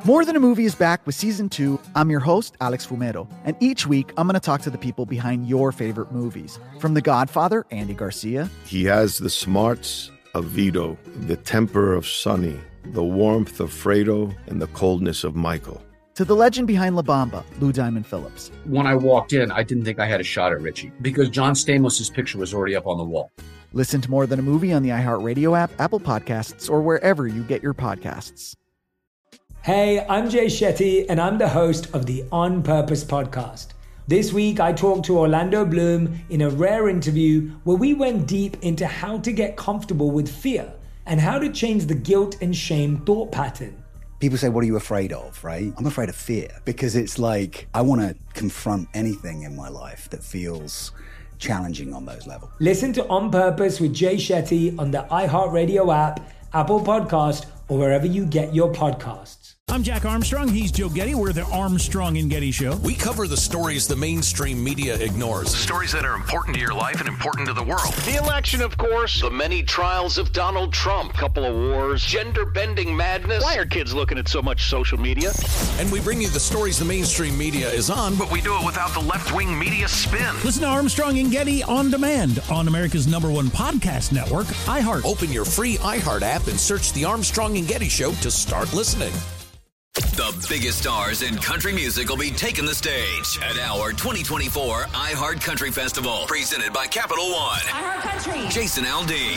More Than a Movie is back with Season 2. I'm your host, Alex Fumero, and each week I'm going to talk to the people behind your favorite movies. From The Godfather, Andy Garcia. He has the smarts of Vito, the temper of Sonny, the warmth of Fredo, and the coldness of Michael. To the legend behind La Bamba, Lou Diamond Phillips. When I walked in, I didn't think I had a shot at Richie because John Stamos' picture was already up on the wall. Listen to More Than a Movie on the iHeartRadio app, Apple Podcasts, or wherever you get your podcasts. Hey, I'm Jay Shetty, and I'm the host of the On Purpose podcast. This week, I talked to Orlando Bloom in a rare interview where we went deep into how to get comfortable with fear and how to change the guilt and shame thought pattern. People say, what are you afraid of, right? I'm afraid of fear because it's like I want to confront anything in my life that feels challenging on those levels. Listen to On Purpose with Jay Shetty on the iHeartRadio app, Apple Podcast, or wherever you get your podcasts. I'm Jack Armstrong. He's Joe Getty. We're the Armstrong and Getty Show. We cover the stories the mainstream media ignores. The stories that are important to your life and important to the world. The election, of course. The many trials of Donald Trump. Couple of wars. Gender-bending madness. Why are kids looking at so much social media? And we bring you the stories the mainstream media is on, but we do it without the left-wing media spin. Listen to Armstrong and Getty on demand on America's #1 podcast network, iHeart. Open your free iHeart app and search The Armstrong and Getty Show to start listening. The biggest stars in country music will be taking the stage at our 2024 iHeart Country Festival, presented by Capital One. iHeart Country. Jason Aldean,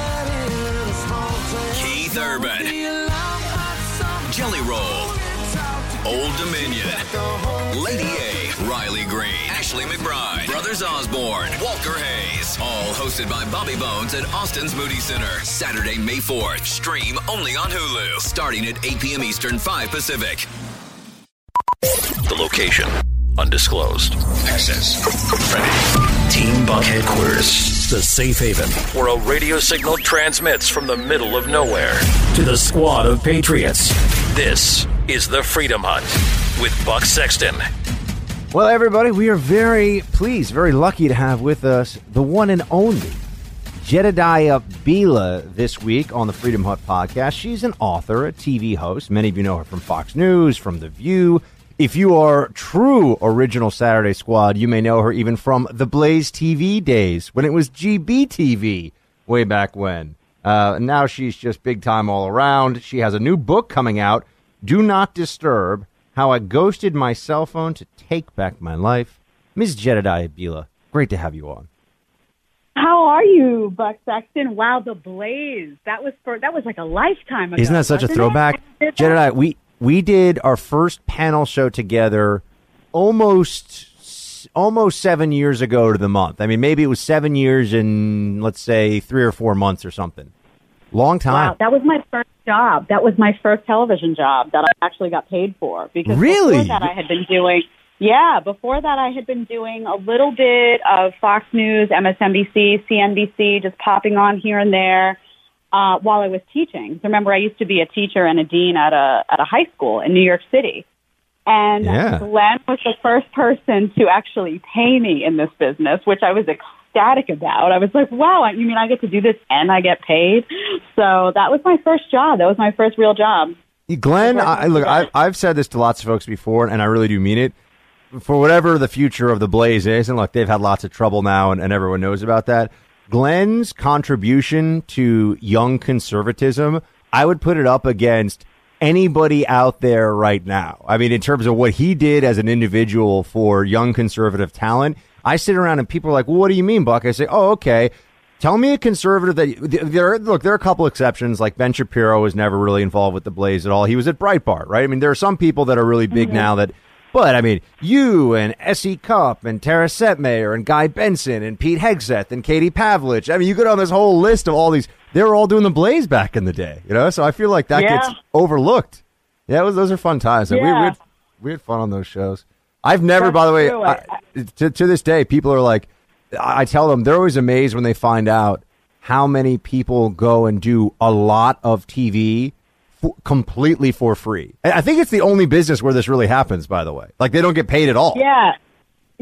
Keith Urban, Jelly Roll, Old Dominion, Lady A, Riley Green, Ashley McBride, Brothers Osborne, Walker Hayes, all hosted by Bobby Bones at Austin's Moody Center. Saturday, May 4th. Stream only on Hulu. Starting at 8 p.m. Eastern, 5 Pacific. The location, undisclosed. Access, ready. Team Buck headquarters. The safe haven, where a radio signal transmits from the middle of nowhere to the squad of patriots. This is the Freedom Hunt with Buck Sexton. Well, everybody, we are very pleased, very lucky to have with us the one and only Jedediah Bila this week on the Freedom Hunt podcast. She's an author, a TV host. Many of you know her from Fox News, from The View. If you are true original Saturday Squad, you may know her even from the Blaze TV days when it was GBTV way back when. Now she's just big time all around. She has a new book coming out, Do Not Disturb, How I Ghosted My Cell Phone to Take Back My Life. Ms. Jedediah Bila, great to have you on. How are you, Buck Sexton? Wow, the Blaze. That was like a lifetime ago. Isn't that such a throwback? Jedediah, we did our first panel show together almost 7 years ago to the month. I mean, maybe it was 7 years in, let's say, 3 or 4 months or something. Long time. Wow, that was my first job. That was my first television job that I actually got paid for. Because really? Before that I had been doing a little bit of Fox News, MSNBC, CNBC, just popping on here and there while I was teaching. So remember, I used to be a teacher and a dean at a high school in New York City. And Glenn was the first person to actually pay me in this business, which I was ecstatic about. I was like, wow, you mean I get to do this and I get paid? So that was my first job. That was my first real job. Glenn, I've said this to lots of folks before, and I really do mean it. For whatever the future of the Blaze is, and look, they've had lots of trouble now, and everyone knows about that. Glenn's contribution to young conservatism, I would put it up against anybody out there right now. I mean, in terms of what he did as an individual for young conservative talent, I sit around and people are like, well, what do you mean, Buck? I say, oh, okay. Tell me a conservative that there are a couple exceptions, like Ben Shapiro was never really involved with the Blaze at all. He was at Breitbart, right? I mean, there are some people that are really big now that, but I mean, you and S.E. Cupp and Tara Setmayer and Guy Benson and Pete Hegseth and Katie Pavlich. I mean, you go down this whole list of all these. They were all doing the Blaze back in the day, you know? So I feel like that gets overlooked. Yeah, those are fun times. Yeah. We had fun on those shows. I've never, by the way, to this day, people are like, I tell them they're always amazed when they find out how many people go and do a lot of TV completely for free. I think it's the only business where this really happens, by the way. Like, they don't get paid at all. Yeah.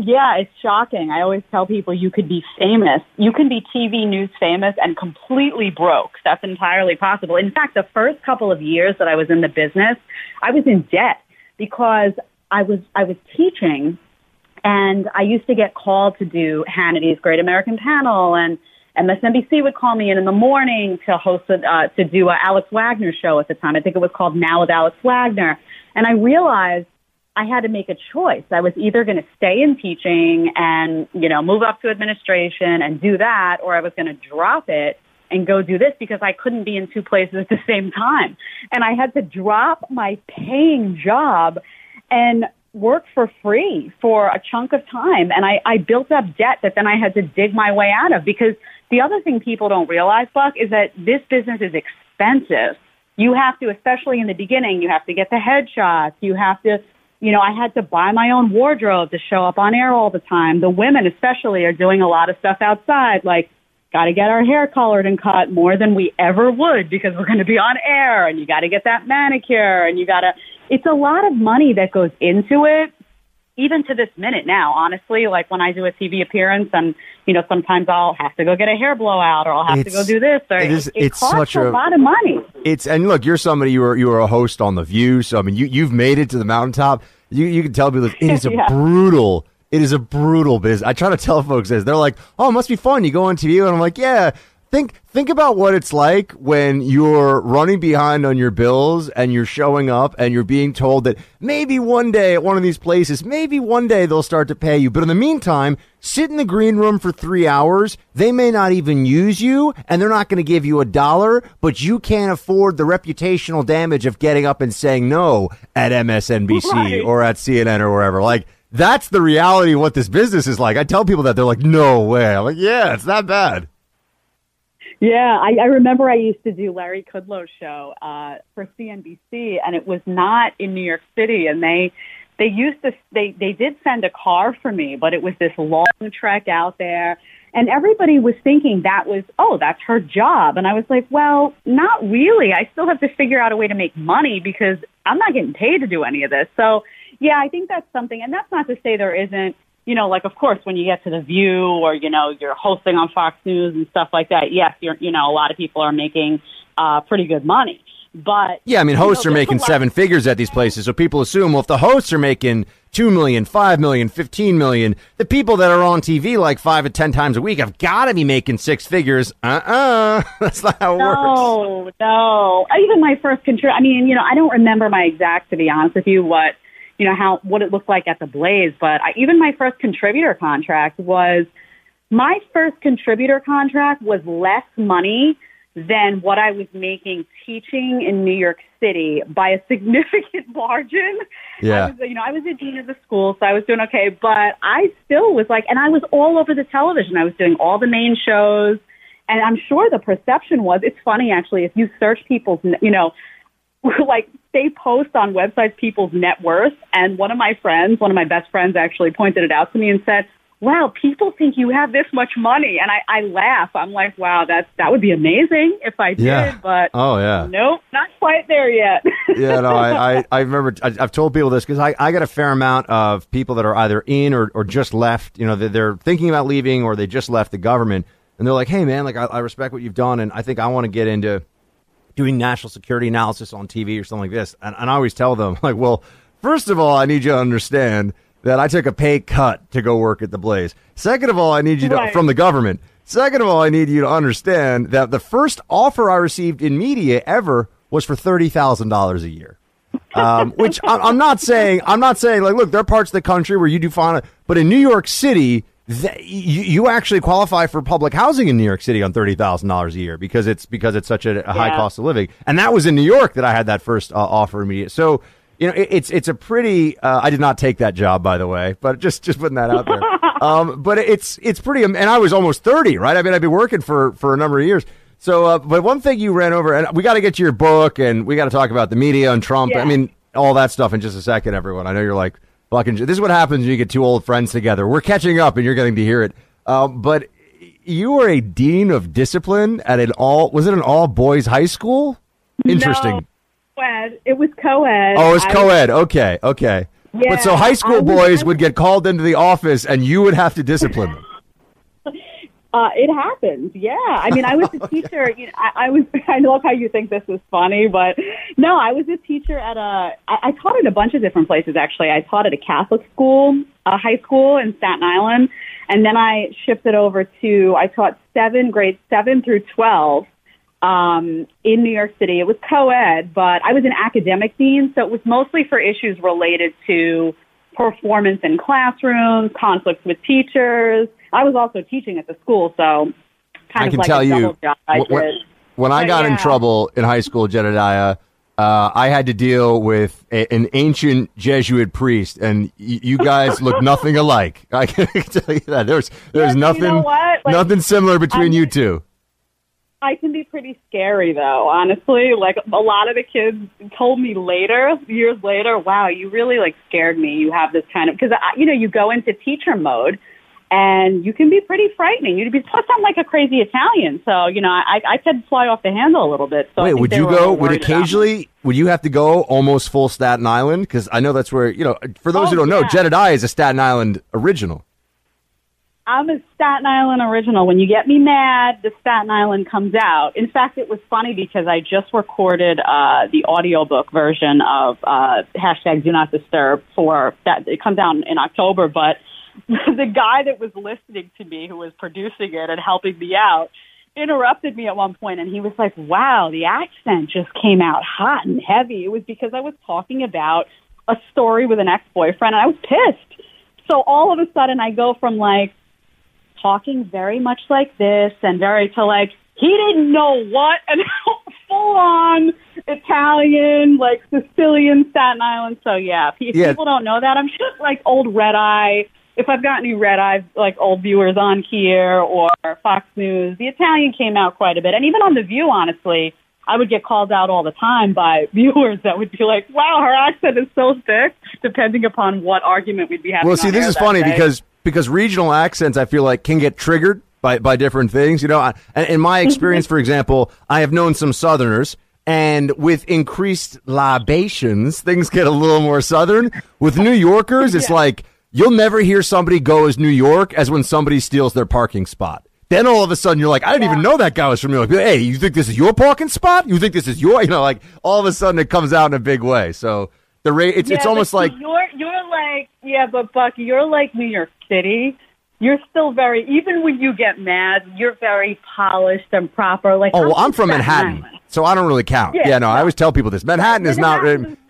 Yeah, it's shocking. I always tell people you could be famous. You can be TV news famous and completely broke. That's entirely possible. In fact, the first couple of years that I was in the business, I was in debt because I was teaching, and I used to get called to do Hannity's Great American Panel, and MSNBC would call me in the morning to host to do a Alex Wagner show at the time. I think it was called Now with Alex Wagner. And I realized I had to make a choice. I was either going to stay in teaching and, move up to administration and do that, or I was going to drop it and go do this because I couldn't be in two places at the same time. And I had to drop my paying job and work for free for a chunk of time. And I built up debt that then I had to dig my way out of, because the other thing people don't realize, Buck, is that this business is expensive. You have to, especially in the beginning, you have to get the headshots. You have to, I had to buy my own wardrobe to show up on air all the time. The women especially are doing a lot of stuff outside, like got to get our hair colored and cut more than we ever would because we're going to be on air, and you got to get that manicure, and it's a lot of money that goes into it. Even to this minute now, honestly, like when I do a TV appearance and, sometimes I'll have to go get a hair blowout, or I'll have to go do this. Or it costs a lot of money. And look, you're somebody, you were a host on The View. So, I mean, you've made it to the mountaintop. You can tell people it is it is a brutal business. I try to tell folks this. They're like, oh, it must be fun. You go on TV. And I'm like, yeah. Think about what it's like when you're running behind on your bills and you're showing up and you're being told that maybe one day at one of these places, maybe one day they'll start to pay you. But in the meantime, sit in the green room for 3 hours. They may not even use you, and they're not going to give you $1, but you can't afford the reputational damage of getting up and saying no at MSNBC or at CNN or wherever. Like, that's the reality of what this business is like. I tell people that, they're like, no way. I'm like, yeah, it's that bad. Yeah, I remember I used to do Larry Kudlow's show for CNBC, and it was not in New York City. And they did send a car for me, but it was this long trek out there. And everybody was thinking that's her job. And I was like, well, not really. I still have to figure out a way to make money because I'm not getting paid to do any of this. So, yeah, I think that's something. And that's not to say there isn't, of course, when you get to The View or, you're hosting on Fox News and stuff like that, yes, a lot of people are making pretty good money. But yeah, I mean, hosts are making seven figures at these places. So people assume, well, if the hosts are making $2 million, $5 million, $15 million, the people that are on TV like 5 to 10 times a week have got to be making six figures. That's not how it works. No. Even my first I don't remember my exact, to be honest with you, what it looked like at the Blaze. But even my first contributor contract was less money than what I was making teaching in New York City by a significant margin. Yeah. I was a dean of the school, so I was doing okay. But I still was and I was all over the television. I was doing all the main shows. And I'm sure the perception was, it's funny actually, if you search people's, they post on websites people's net worth, and one of my best friends actually pointed it out to me and said, wow, people think you have this much money. And I laugh. I'm like, wow, that would be amazing if I did, but nope, not quite there yet. Yeah, no, I remember, I've told people this because I got a fair amount of people that are either in or just left, they're thinking about leaving or they just left the government, and they're like, hey man, I respect what you've done, and I think I want to get into doing national security analysis on TV or something like this. And I always tell them, well, first of all, I need you to understand that I took a pay cut to go work at the Blaze. Second of all, I need you to, from the government. Second of all, I need you to understand that the first offer I received in media ever was for $30,000 a year. Which I'm not saying, look, there are parts of the country where you do fine, but in New York City, you actually qualify for public housing in New York City on $30,000 a year because it's such a high cost of living. And that was in New York that I had that first offer immediate. So, it's a pretty, I did not take that job, by the way, but just putting that out there. But it's pretty, and I was almost 30, right? I mean, I've been working for a number of years. So, but one thing you ran over, and we got to get to your book, and we got to talk about the media and Trump. Yeah. I mean, all that stuff in just a second, everyone. I know you're like, fucking, this is what happens when you get two old friends together. We're catching up, and you're getting to hear it. But you were a dean of discipline at was it an all-boys high school? Interesting. No, co-ed. It was co-ed. Oh, it was co-ed. Okay. But so high school boys would get called into the office and you would have to discipline them. It happens, yeah. I mean, I was a teacher. You know, I love how you think this is funny, but no, I was a teacher at I taught at a bunch of different places, actually. I taught at a Catholic school, a high school in Staten Island, and then I shifted over I taught grades 7 through 12 in New York City. It was co-ed, but I was an academic dean, so it was mostly for issues related to performance in classrooms, conflicts with teachers. I was also teaching at the school, so kind of like a double job I did. When I got in trouble in high school, Jedediah, I had to deal with an ancient Jesuit priest, and you guys look nothing alike. I can tell you that. There's nothing, you know what? nothing similar between you two. I can be pretty scary, though, honestly. Like, a lot of the kids told me years later, wow, you really, scared me. You have this kind of, because, you go into teacher mode, and you can be pretty frightening. Plus, I'm like a crazy Italian, so, I could fly off the handle a little bit. So wait, would you have to go almost full Staten Island? Because I know that's where, for those who don't know, Jedediah is a Staten Island original. I'm a Staten Island original. When you get me mad, the Staten Island comes out. In fact, it was funny because I just recorded the audiobook version of hashtag Do Not Disturb for that. It comes out in October, but the guy that was listening to me, who was producing it and helping me out, interrupted me at one point, and he was like, wow, the accent just came out hot and heavy. It was because I was talking about a story with an ex-boyfriend, and I was pissed. So all of a sudden, I go from, talking very much like this and to he didn't know what, and full on Italian, Sicilian Staten Island. So if people don't know that, I'm just old red eye. If I've got any red eyes, old viewers on here or Fox News, the Italian came out quite a bit. And even on The View, honestly, I would get called out all the time by viewers that would be like, wow, her accent is so thick, depending upon what argument we'd be having. Well, see, this is funny because regional accents, I feel like, can get triggered by different things. In my experience, for example, I have known some Southerners, and with increased libations, things get a little more Southern. With New Yorkers, it's like you'll never hear somebody go as New York as when somebody steals their parking spot. Then all of a sudden you're like, I didn't even know that guy was from New York. Hey, you think this is your parking spot? You think this is your, all of a sudden it comes out in a big way. So it's almost like but Buck, you're like New York City. You're still even when you get mad, you're very polished and proper. I'm from Manhattan, so I don't really count. I always tell people this. Manhattan is not.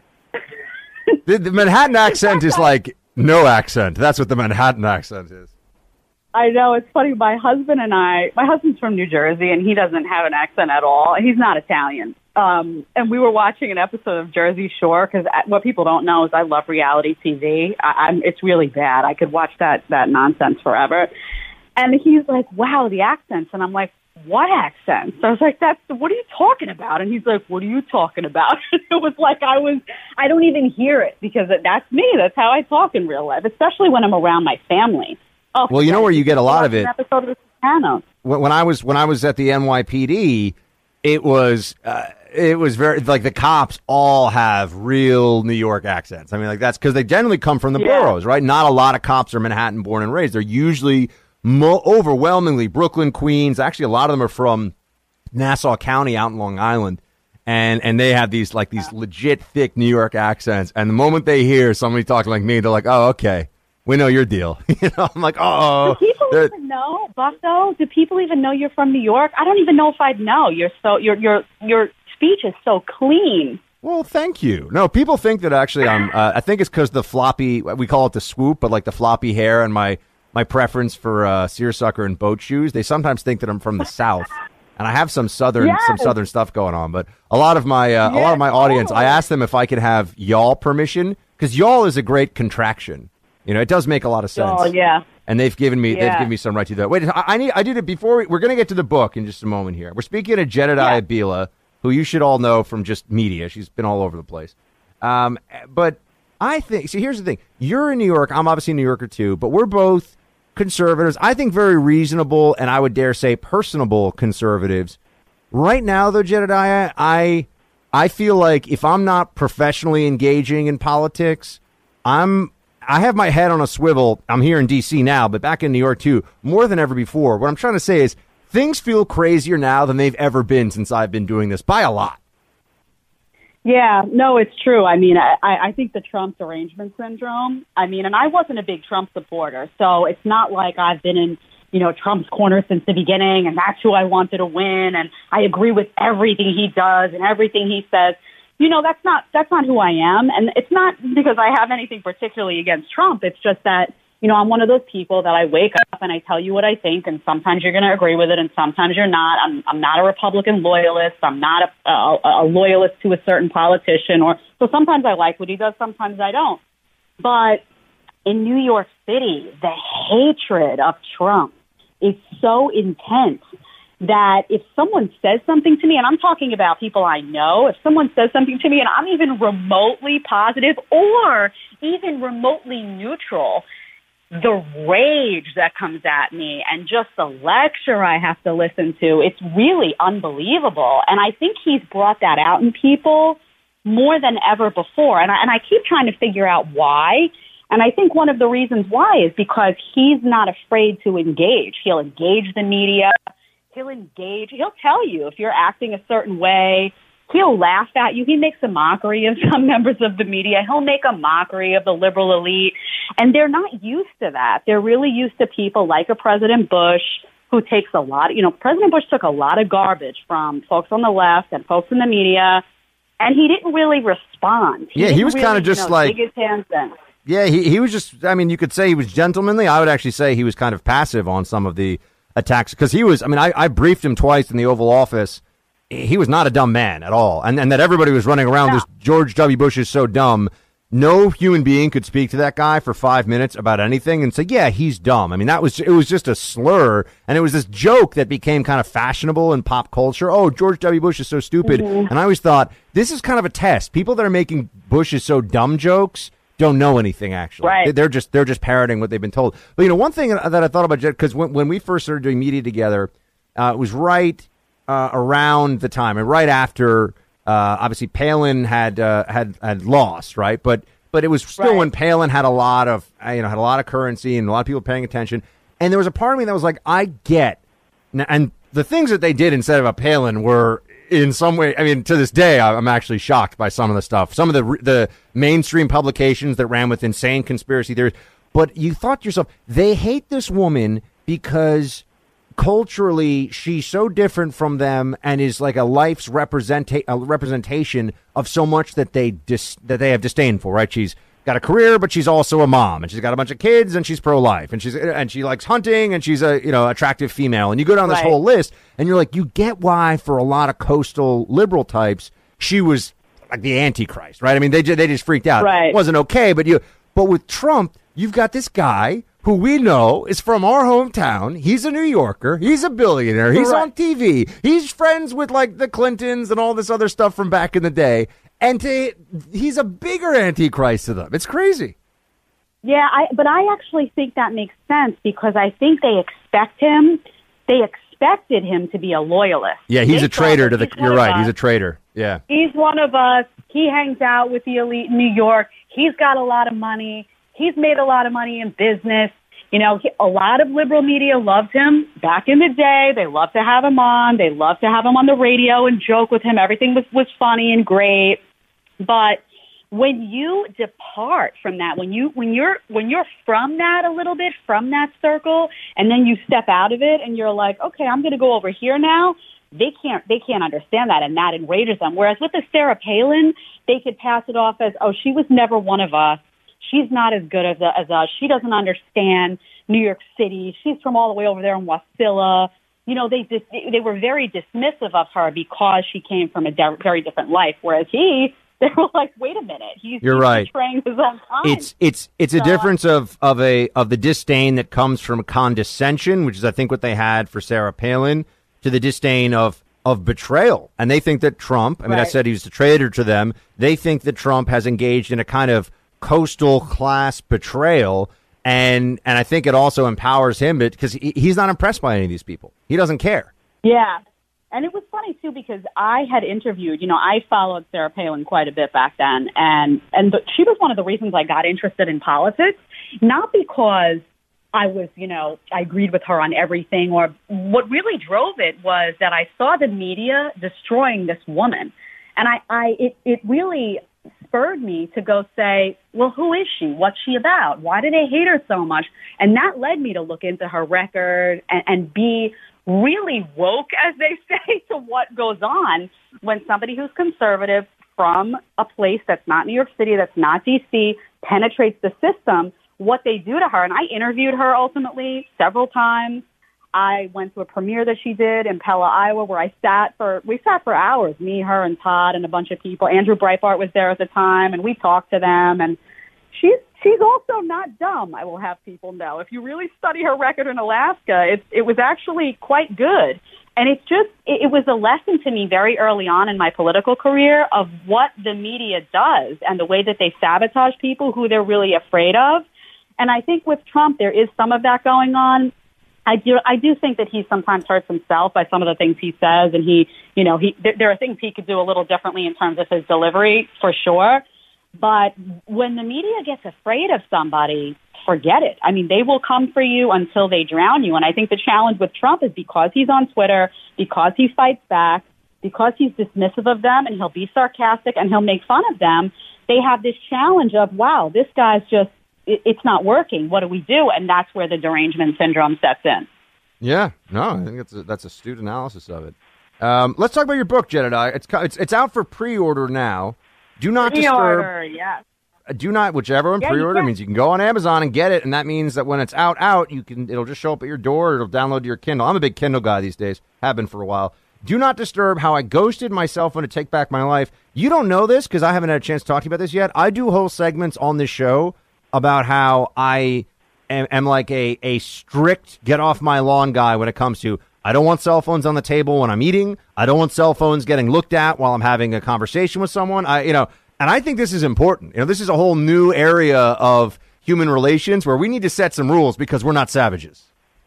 The Manhattan accent is like no accent. That's what the Manhattan accent is. I know, it's funny. My husband's from New Jersey, and he doesn't have an accent at all. He's not Italian. And we were watching an episode of Jersey Shore, because what people don't know is I love reality TV. It's really bad. I could watch that nonsense forever. And he's like, wow, the accents. And I'm like, what accents? So I was like, what are you talking about? And he's like, what are you talking about? It was like I don't even hear it, because that's me. That's how I talk in real life, especially when I'm around my family. Oh, well, you know where you get a lot of it. Episode of The Sopranos. When I was at the NYPD, it was very the cops all have real New York accents. I mean, that's because they generally come from the boroughs, right? Not a lot of cops are Manhattan born and raised. They're usually overwhelmingly Brooklyn, Queens. Actually, a lot of them are from Nassau County out in Long Island, and they have these legit thick New York accents. And the moment they hear somebody talking like me, they're like, oh, okay. We know your deal. I'm like, oh. Do people even know, Bucko? Do people even know you're from New York? I don't even know if I'd know. Your speech is so clean. Well, thank you. No, people think that actually I think it's because the floppy, we call it the swoop, but the floppy hair and my preference for seersucker and boat shoes. They sometimes think that I'm from the South, and I have some southern stuff going on. But a lot of my audience, I asked them if I could have y'all permission, because y'all is a great contraction. It does make a lot of sense. Oh, yeah. And they've given me some right to that. Wait, I did it before. We're going to get to the book in just a moment here. We're speaking to Jedediah Bila, who you should all know from just media. She's been all over the place. But I think, here's the thing. You're in New York. I'm obviously a New Yorker too, but we're both conservatives. I think very reasonable, and I would dare say personable conservatives. Right now, though, Jedediah, I feel like if I'm not professionally engaging in politics, I have my head on a swivel. I'm here in D.C. now, but back in New York, too, more than ever before. What I'm trying to say is things feel crazier now than they've ever been since I've been doing this, by a lot. Yeah, no, it's true. I mean, I think the Trump derangement syndrome, and I wasn't a big Trump supporter, so it's not like I've been in, Trump's corner since the beginning, and that's who I wanted to win, and I agree with everything he does and everything he says. That's not who I am. And it's not because I have anything particularly against Trump. It's just that, I'm one of those people that I wake up and I tell you what I think, and sometimes you're going to agree with it and sometimes you're not. I'm not a Republican loyalist. I'm not a loyalist to a certain politician. So sometimes I like what he does, sometimes I don't. But in New York City, the hatred of Trump is so intense that if someone says something to me, and I'm talking about people I know, if someone says something to me and I'm even remotely positive or even remotely neutral, the rage that comes at me and just the lecture I have to listen to, it's really unbelievable. And I think he's brought that out in people more than ever before. And I keep trying to figure out why. And I think one of the reasons why is because he's not afraid to engage. He'll engage the media. He'll engage. He'll tell you if you're acting a certain way. He'll laugh at you. He makes a mockery of some members of the media. He'll make a mockery of the liberal elite. And they're not used to that. They're really used to people like a President Bush who takes a lot. President Bush took a lot of garbage from folks on the left and folks in the media, and he didn't really respond. He was kind of just like... dig his hands in. Yeah, he was just, you could say he was gentlemanly. I would actually say he was kind of passive on some of the attacks, because he was, I briefed him twice in the Oval Office. He was not a dumb man at all. And that everybody was running around, this George W. Bush is so dumb. No human being could speak to that guy for 5 minutes about anything and say, yeah, he's dumb. It was just a slur. And it was this joke that became kind of fashionable in pop culture. Oh, George W. Bush is so stupid. Mm-hmm. And I always thought, this is kind of a test. People that are making Bush is so dumb jokes don't know anything, actually. Right. They're just parroting what they've been told. But, one thing that I thought about, because when we first started doing media together, it was right around the time and right after, obviously, Palin had lost, right? But it was still when Palin had a lot of, had a lot of currency and a lot of people paying attention. And there was a part of me that was like, I get, and the things that they did instead of a Palin were, in some way, to this day, I'm actually shocked by some of the stuff. Some of the mainstream publications that ran with insane conspiracy theories. But you thought to yourself, they hate this woman because culturally she's so different from them and is like a life's representation of so much that they have disdain for, right? She's got a career, but she's also a mom, and she's got a bunch of kids, and she's pro-life, and she likes hunting, and she's a attractive female, and you go down this whole list, and you're like, you get why for a lot of coastal liberal types she was like the Antichrist, right? They just freaked out. Right. It wasn't okay, but with Trump, you've got this guy who we know is from our hometown. He's a New Yorker. He's a billionaire. He's on TV. He's friends with like the Clintons and all this other stuff from back in the day. And he's a bigger Antichrist to them. It's crazy. Yeah, but I actually think that makes sense because I think they expected him to be a loyalist. Yeah, he's a traitor to the. You're right. He's a traitor. Yeah. He's one of us. He hangs out with the elite in New York. He's got a lot of money. He's made a lot of money in business. A lot of liberal media loved him back in the day. They loved to have him on. They loved to have him on the radio and joke with him. Everything was funny and great. But when you depart from that, when you're from that a little bit, from that circle, and then you step out of it and you're like, okay, I'm going to go over here now. They can't understand that, and that enrages them. Whereas with the Sarah Palin, they could pass it off as, oh, she was never one of us. She's not as good as us. She doesn't understand New York City. She's from all the way over there in Wasilla. They were very dismissive of her because she came from a very different life. Whereas they were like, wait a minute, he's right. Betraying his own kind. It's a difference of the disdain that comes from condescension, which is I think what they had for Sarah Palin, to the disdain of betrayal. And they think that Trump, I said he was a traitor to them. They think that Trump has engaged in a kind of coastal class betrayal. And I think it also empowers him because he's not impressed by any of these people. He doesn't care. Yeah. And it was funny, too, because I had interviewed, I followed Sarah Palin quite a bit back then. And she was one of the reasons I got interested in politics, not because I was, I agreed with her on everything, or what really drove it was that I saw the media destroying this woman. And it really spurred me to go say, well, who is she? What's she about? Why do they hate her so much? And that led me to look into her record and be really woke, as they say, to what goes on when somebody who's conservative from a place that's not New York City, that's not D.C., penetrates the system, what they do to her. And I interviewed her ultimately several times. I went to a premiere that she did in Pella, Iowa, where we sat for hours, me, her, and Todd, and a bunch of people. Andrew Breitbart was there at the time, and we talked to them. And she's also not dumb, I will have people know. If you really study her record in Alaska, it was actually quite good. And it was a lesson to me very early on in my political career of what the media does and the way that they sabotage people who they're really afraid of. And I think with Trump, there is some of that going on. I do think that he sometimes hurts himself by some of the things he says, and there are things he could do a little differently in terms of his delivery, for sure. But when the media gets afraid of somebody, forget it. I mean, they will come for you until they drown you. And I think the challenge with Trump is because he's on Twitter, because he fights back, because he's dismissive of them, and he'll be sarcastic and he'll make fun of them. They have this challenge of, wow, this guy's just, it's not working. What do we do? And that's where the derangement syndrome sets in. Yeah, no, I think that's astute analysis of it. Let's talk about your book, Jedediah. It's out for pre-order now. Do not pre-order, yes. Do not, whichever one, pre-order means you can go on Amazon and get it, and that means that when it's out, it'll just show up at your door, or it'll download to your Kindle. I'm a big Kindle guy these days, have been for a while. Do Not Disturb: How I Ghosted My Cell Phone to Take Back My Life. You don't know this because I haven't had a chance to talk to you about this yet. I do whole segments on this show about how I am like a strict get off my lawn guy when it comes to, I don't want cell phones on the table when I'm eating. I don't want cell phones getting looked at while I'm having a conversation with someone. And I think this is important. This is a whole new area of human relations where we need to set some rules because we're not savages.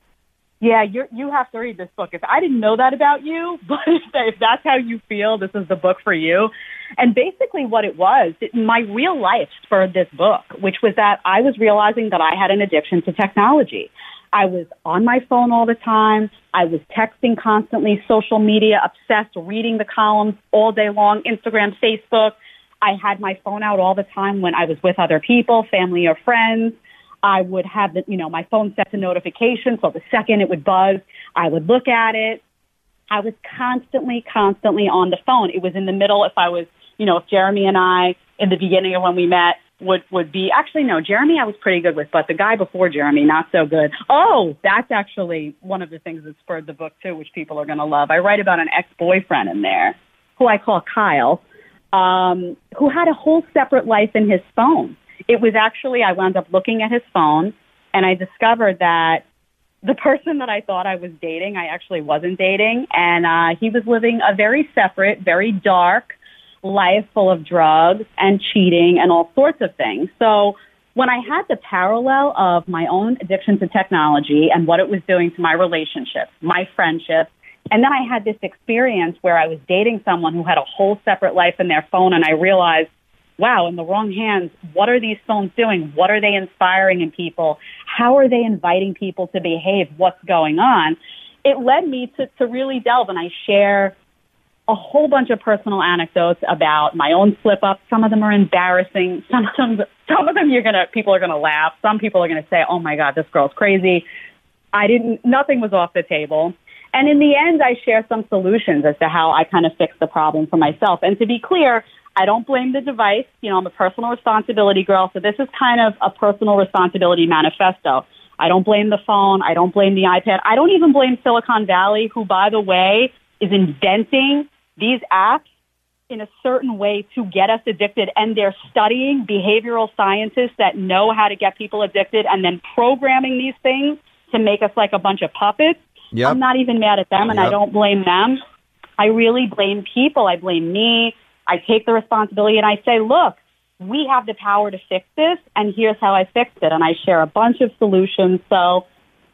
Yeah, you have to read this book. I didn't know that about you, but if that's how you feel, this is the book for you. And basically what it was, my real life spurred this book, which was that I was realizing that I had an addiction to technology. I was on my phone all the time. I was texting constantly, social media obsessed, reading the columns all day long, Instagram, Facebook. I had my phone out all the time when I was with other people, family or friends. I would have my phone set to notification, so the second it would buzz, I would look at it. I was constantly on the phone. It was in the middle if I was, if Jeremy and I, in the beginning of when we met, would be, actually, no, Jeremy I was pretty good with, but the guy before Jeremy, not so good. Oh, that's actually one of the things that spurred the book, too, which people are going to love. I write about an ex-boyfriend in there, who I call Kyle, who had a whole separate life in his phone. It was actually, I wound up looking at his phone, and I discovered that the person that I thought I was dating, I actually wasn't dating, and he was living a very separate, very dark life full of drugs and cheating and all sorts of things. So when I had the parallel of my own addiction to technology and what it was doing to my relationships, my friendships, and then I had this experience where I was dating someone who had a whole separate life in their phone, and I realized, wow, in the wrong hands, what are these phones doing? What are they inspiring in people? How are they inviting people to behave? What's going on? It led me to really delve, and I share a whole bunch of personal anecdotes about my own slip-ups. Some of them are embarrassing. Some of them people are gonna laugh. Some people are gonna say, "Oh my God, this girl's crazy." Nothing was off the table. And in the end, I share some solutions as to how I kind of fixed the problem for myself. And to be clear, I don't blame the device. I'm a personal responsibility girl, so this is kind of a personal responsibility manifesto. I don't blame the phone. I don't blame the iPad. I don't even blame Silicon Valley, who, by the way, is inventing these apps in a certain way to get us addicted. And they're studying behavioral scientists that know how to get people addicted and then programming these things to make us like a bunch of puppets. Yep. I'm not even mad at them, and I don't blame them. I really blame people. I blame me. I take the responsibility, and I say, look, we have the power to fix this, and here's how I fixed it. And I share a bunch of solutions. So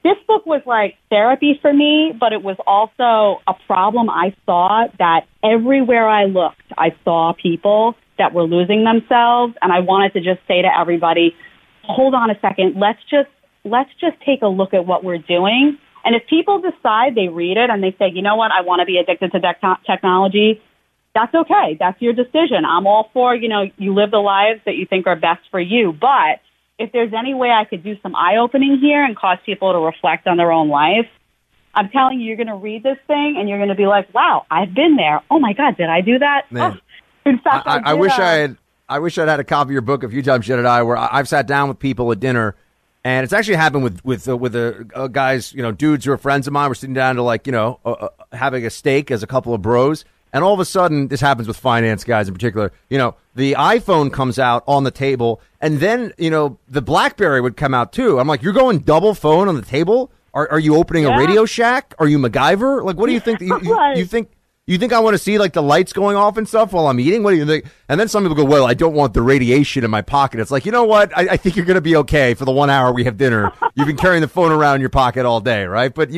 this book was like therapy for me, but it was also a problem I saw that everywhere I looked, I saw people that were losing themselves. And I wanted to just say to everybody, hold on a second. Let's just take a look at what we're doing. And if people decide they read it and they say, you know what, I want to be addicted to technology, that's okay. That's your decision. I'm all for, you live the lives that you think are best for you. But if there's any way I could do some eye-opening here and cause people to reflect on their own life, I'm telling you, you're going to read this thing and you're going to be like, wow, I've been there. Oh my God, did I do that? Man. Oh, in fact, I wish I'd had a copy of your book a few times, Jedediah, where I've sat down with people at dinner. And it's actually happened with guys, dudes who are friends of mine. We're sitting down to having a steak as a couple of bros. And all of a sudden, this happens with finance guys in particular. The iPhone comes out on the table, and then, the BlackBerry would come out too. I'm like, you're going double phone on the table? Are you opening a Radio Shack? Are you MacGyver? Like, what do you think? You think I want to see like the lights going off and stuff while I'm eating? What do you think? And then some people go, well, I don't want the radiation in my pocket. It's like, you know what? I think you're going to be okay for the 1 hour we have dinner. You've been carrying the phone around in your pocket all day, right? But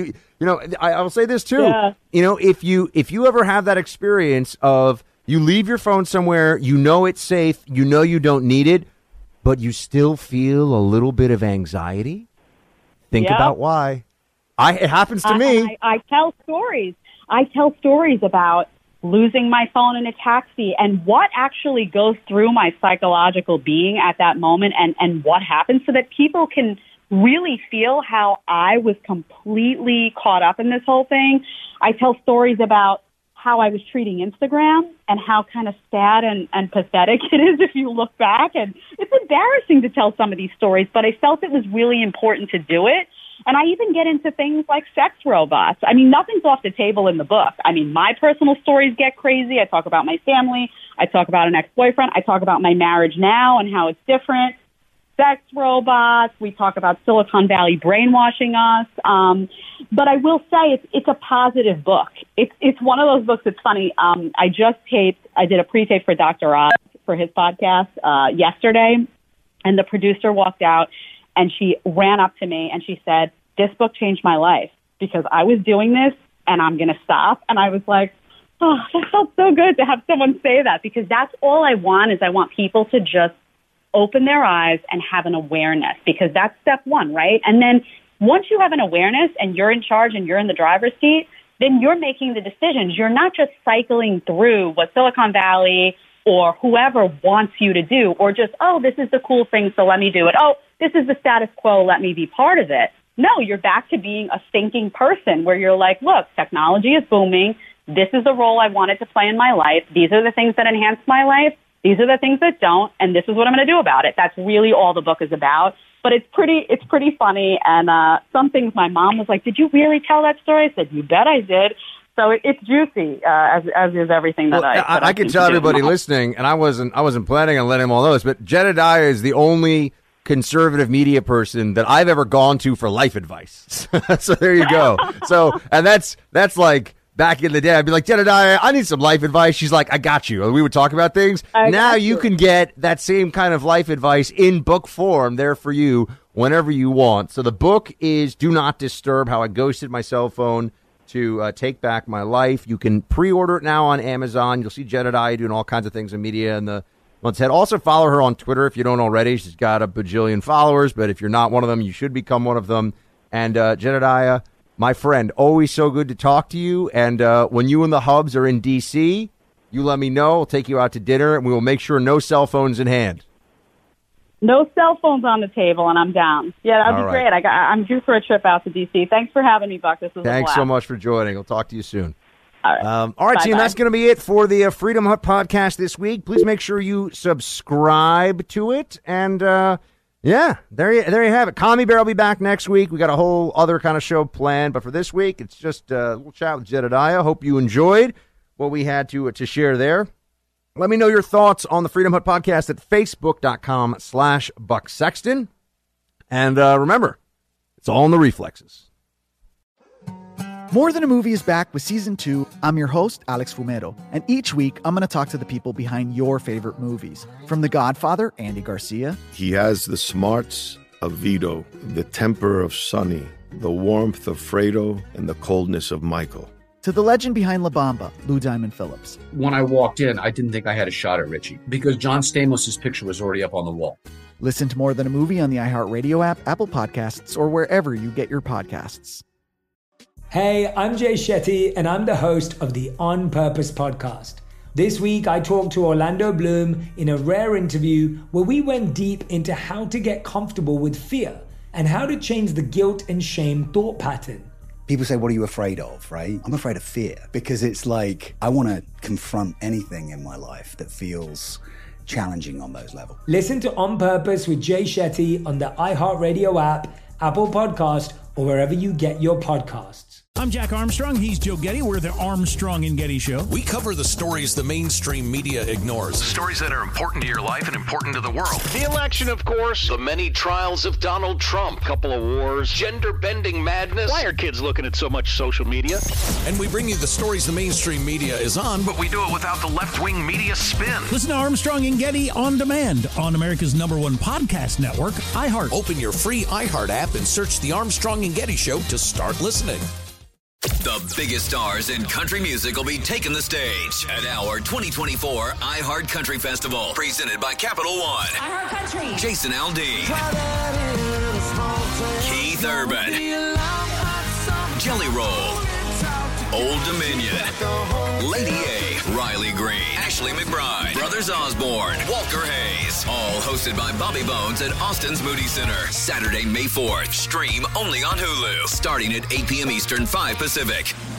I will say this too. Yeah. If you ever have that experience of you leave your phone somewhere, it's safe, you don't need it, but you still feel a little bit of anxiety, think about why. It happens to me. I tell stories. I tell stories about losing my phone in a taxi and what actually goes through my psychological being at that moment and what happens so that people can really feel how I was completely caught up in this whole thing. I tell stories about how I was treating Instagram and how kind of sad and pathetic it is if you look back. And it's embarrassing to tell some of these stories, but I felt it was really important to do it. And I even get into things like sex robots. I mean, nothing's off the table in the book. I mean, my personal stories get crazy. I talk about my family. I talk about an ex-boyfriend. I talk about my marriage now and how it's different. Sex robots. We talk about Silicon Valley brainwashing us. But I will say it's a positive book. It's one of those books that's funny. I did a pre-tape for Dr. Oz for his podcast yesterday, and the producer walked out. And she ran up to me and she said, this book changed my life because I was doing this and I'm going to stop. And I was like, oh, that felt so good to have someone say that because that's all I want is I want people to just open their eyes and have an awareness because that's step one, right? And then once you have an awareness and you're in charge and you're in the driver's seat, then you're making the decisions. You're not just cycling through what Silicon Valley or whoever wants you to do or just, oh, this is the cool thing, so let me do it. Oh, this is the status quo, let me be part of it. No, you're back to being a thinking person where you're like, look, technology is booming. This is the role I wanted to play in my life. These are the things that enhance my life. These are the things that don't, and this is what I'm going to do about it. That's really all the book is about. But it's pretty funny, and some things my mom was like, did you really tell that story? I said, you bet I did. So it's juicy, as is everything that I can tell everybody listening, and I wasn't planning on letting them all know this, but Jedediah is the only conservative media person that I've ever gone to for life advice. So there you go. And that's like back in the day, I'd be like, Jedediah, I need some life advice. She's like, I got you. We would talk about things. Now you can get that same kind of life advice in book form there for you whenever you want. So the book is Do Not Disturb, How I Ghosted My Cell Phone to Take Back My Life. You can pre-order it now on Amazon. You'll see Jedediah doing all kinds of things in media in the months ahead. Also follow her on Twitter if you don't already. She's got a bajillion followers, but if you're not one of them, you should become one of them. And Jedediah, my friend, always so good to talk to you. And when you and the Hubs are in D.C., you let me know. I'll take you out to dinner, and we will make sure no cell phones in hand. No cell phones on the table, and I'm down. Yeah, that'd be great. I'm due for a trip out to D.C. Thanks for having me, Buck. This was Thanks so much for joining. We'll talk to you soon. All right. All right, team, that's going to be it for the Freedom Hut podcast this week. Please make sure you subscribe to it. And, yeah, there you have it. Commie Bear will be back next week. We got a whole other kind of show planned. But for this week, it's just a little chat with Jedediah. Hope you enjoyed what we had to share there. Let me know your thoughts on the Freedom Hut podcast at facebook.com/Buck Sexton. And remember, it's all in the reflexes. More Than a Movie is back with Season 2. I'm your host, Alex Fumero. And each week, I'm going to talk to the people behind your favorite movies. From The Godfather, Andy Garcia. He has the smarts of Vito, the temper of Sonny, the warmth of Fredo and the coldness of Michael. To the legend behind La Bamba, Lou Diamond Phillips. When I walked in, I didn't think I had a shot at Richie because John Stamos' picture was already up on the wall. Listen to More Than a Movie on the iHeartRadio app, Apple Podcasts, or wherever you get your podcasts. Hey, I'm Jay Shetty, and I'm the host of the On Purpose podcast. This week, I talked to Orlando Bloom in a rare interview where we went deep into how to get comfortable with fear and how to change the guilt and shame thought pattern. People say, what are you afraid of, right? I'm afraid of fear because it's like I want to confront anything in my life that feels challenging on those levels. Listen to On Purpose with Jay Shetty on the iHeartRadio app, Apple Podcast, or wherever you get your podcasts. I'm Jack Armstrong. He's Joe Getty. We're the Armstrong and Getty Show. We cover the stories the mainstream media ignores. Stories that are important to your life and important to the world. The election, of course. The many trials of Donald Trump. Couple of wars. Gender-bending madness. Why are kids looking at so much social media? And we bring you the stories the mainstream media is on, but we do it without the left-wing media spin. Listen to Armstrong and Getty on demand on America's #1 podcast network, iHeart. Open your free iHeart app and search The Armstrong and Getty Show to start listening. The biggest stars in country music will be taking the stage at our 2024 iHeart Country Festival, presented by Capital One. iHeart Country. Jason Aldean, Keith Urban, Jelly Roll, Old Dominion, Lady A, Riley Green, Ashley McBride, Brothers Osborne, Walker Hayes, all hosted by Bobby Bones at Austin's Moody Center. Saturday, May 4th. Stream only on Hulu, starting at 8 p.m. Eastern, 5 Pacific.